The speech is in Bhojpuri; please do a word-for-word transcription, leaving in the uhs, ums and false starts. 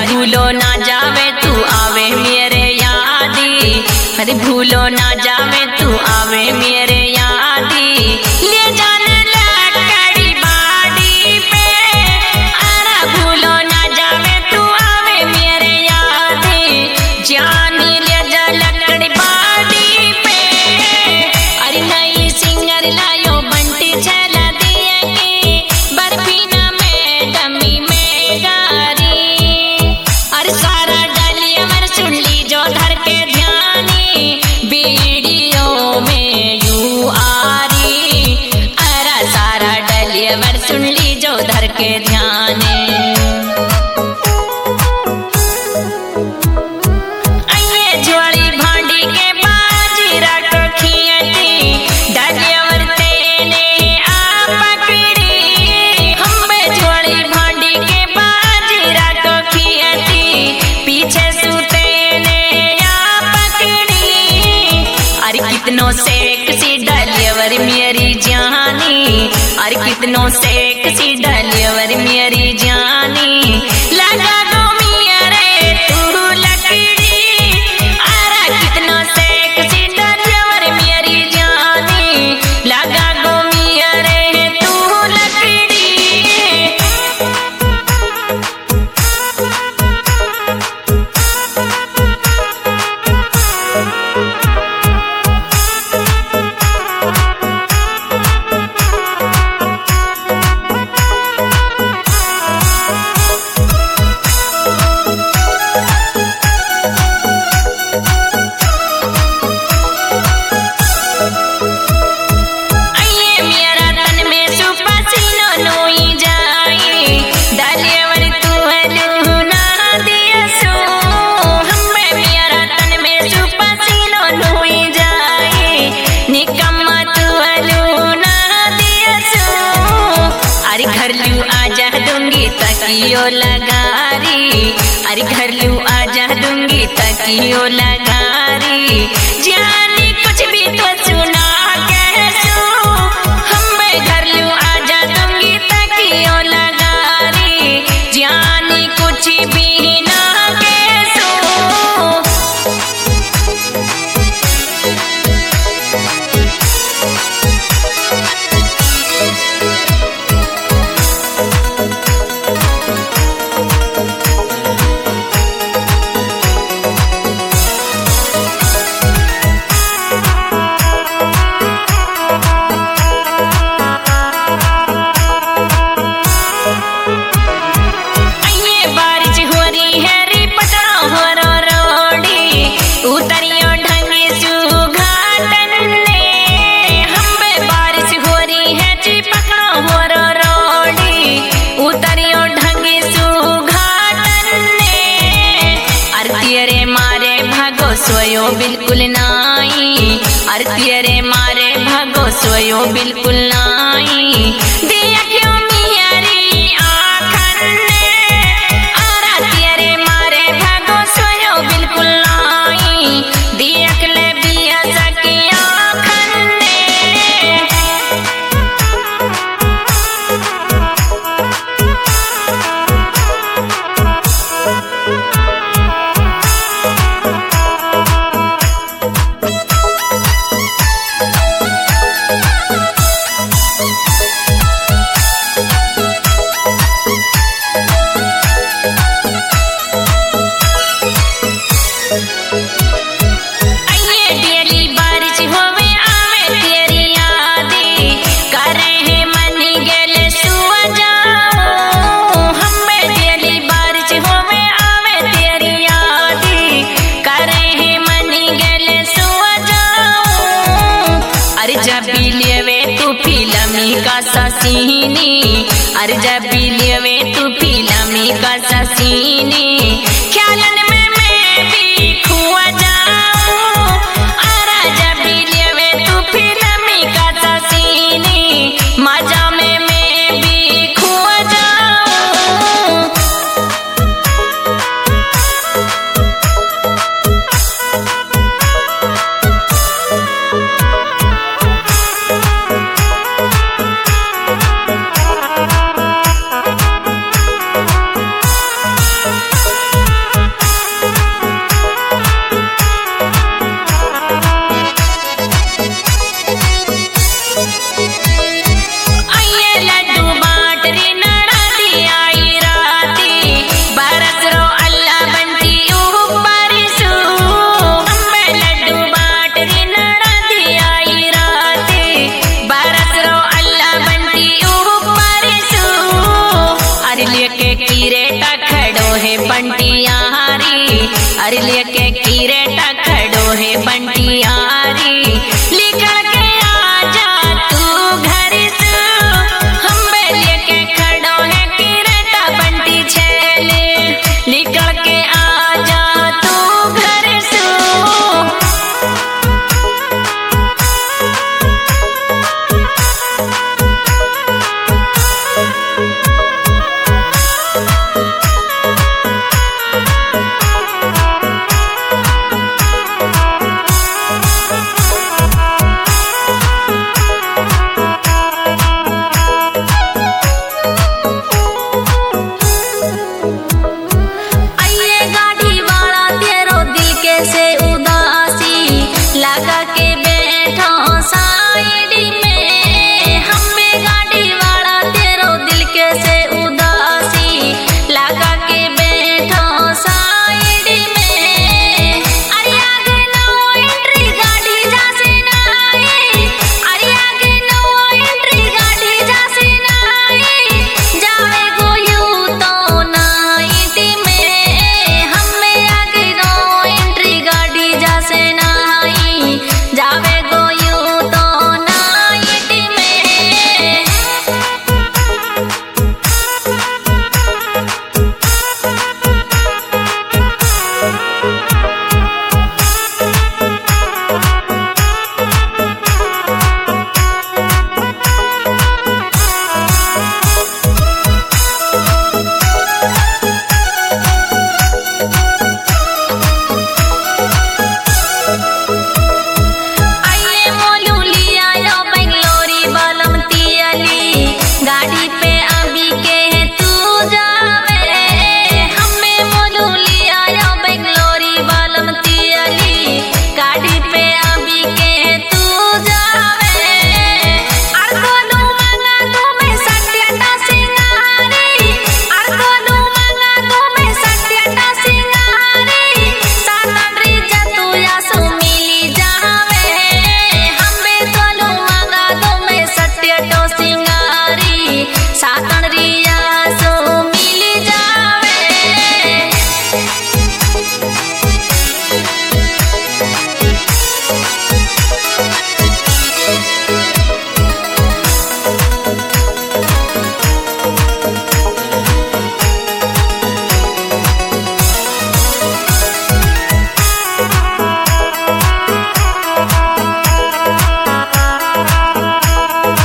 भूलो ना जावे तू आवे मेरे यादी, अरे भूलो ना जावे तू आवे मेरे यादी। ले जाने लकड़ी बाड़ी पे, अरे भूलो ना जावे तू आवे मेरे यादी। जानी ले जा लकड़ी बाड़ी पे, अरे नई सिंगर लायो बंटी छला दिए की, बर्फी ना में डमी में गारी। अरे सारा डालिया मर सुन ली जो धर के ध्यानी, वीडियो में यू आरी। अरे सारा डालिया मर सुन ली जो धर के ध्यानी। कितनों सेक्सी डालियावर मेरी जानी, अरे कितनों सेक्सी डालियावर मेरी जानी। लगा दो मिया रे तू लकड़ी, अरे कितनों सेक्सी डालियावर मेरी जानी। लगा दो मिया रे तू लकड़ी। तकियो लगारी, अरे घर लू आजा दूंगी तकियो लगारी। जानी कुछ भी तो सुना कैसो, हम घर लू आजा दूंगी तकियो लगारी। जानी कुछ भी ना कैसो। सोयो बिल्कुल नाई, आरती रे मारे भागो सोयो बिल्कुल नाई। दिया क्यों मियारी आखन ने, आरती रे मारे भागो सोयो बिल्कुल नाई। दिया कले बिया सकी आखन ने। का ससीनी, अरे जब बिलियवे तू फिल्मी का ससीनी। ख्यालन में मैं भी खुआ जाऊं, अरे जब बिलियवे तू फिल्मी का ससीनी। मजा में मैं भी खुआ जाऊं। अरे लेके कीरे टकड़ो है बंटियारी निकल के आजा तू घर से हम्बे लेके खड़ो है कीरे बंटी छेले निकल के आजा तू घर से। से उदासी लगा के बैठो साइड में हमें गाड़ी वाला तेरो दिल के से उदासी लगा के बैठो साइड में। अरे आगे नो एंट्री गाड़ी जासे नाई अरे आगे नो एंट्री गाड़ी जासे नाई जावे गो यू तो नाइट में हमें आगे नो गाड़ी जासे नाई जावे गो यू तो नाइट में। गाड़ी पे अभी के